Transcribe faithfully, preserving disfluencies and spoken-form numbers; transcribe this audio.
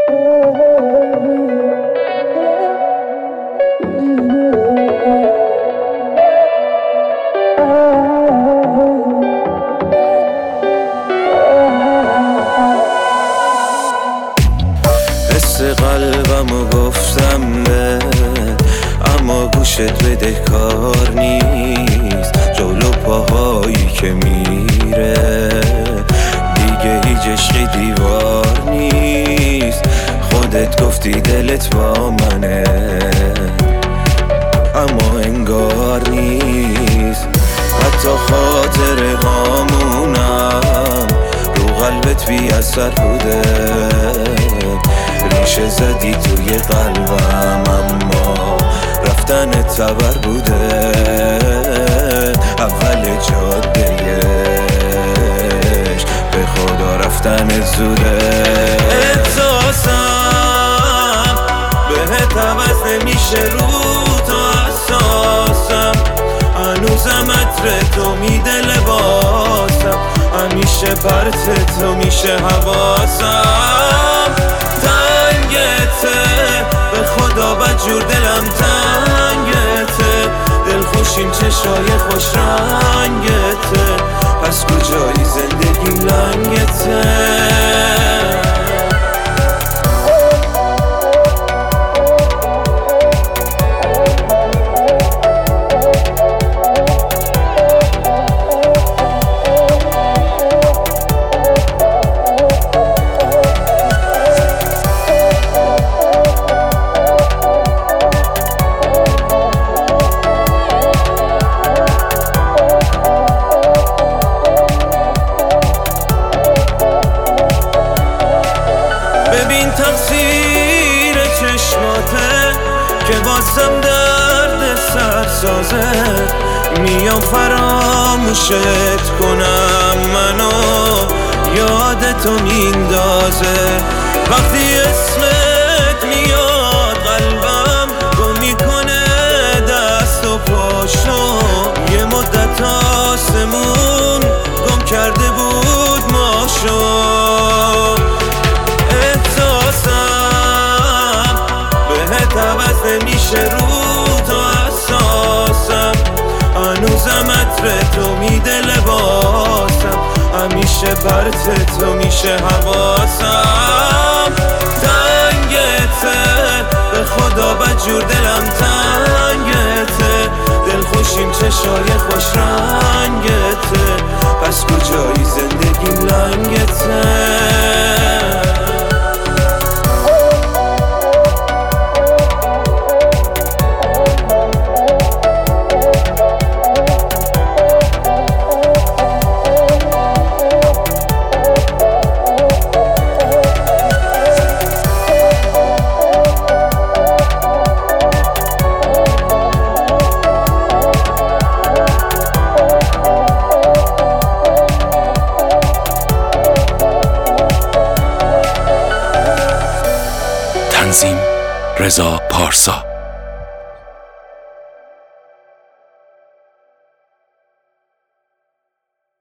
حس قلبمو گفتم به، اما گوشت بده کار نیست. جلو پاهایی که میره دیگه هیچ عشقی دیوار نیست. خودت گفتی دلت با منه، اما انگار نیست. حتی خاطره هامونم رو قلبت بی اثر بوده. ریشه زدی توی قلبم، اما رفتن تبر بوده. اول جادهش به خدا رفتن زوده. احساسم بهت عوض نمیشه رو تا احساسم. هنوزم عطر تو میده لباسم، همیشه پرت تو میشه حواسم. تنگته به خدا بدجور دلم تنگته. دلخوشیم چشای خوش رنگته، پس کجایی زندگی لنگته. ببین تقصیر چشماته که بازم درد سر سازه. میام فراموشت کنم، منو یادتو میندازه. وقتی اسمت میاد قلبم گم میکنه دست و پاشو. یه مدت آسمون گم کرده بود ماشو. عوض نمیشه رو تا احساسم. هنوزم عطر تو میده لباسم، همیشه پرت تو میشه حواسم. تنگته به خدا بدجور دلم تنگته. دلخوشیم چشای خوش رنگته، پس کجایی زندگی لنگته. تنظیم رضا پارسا.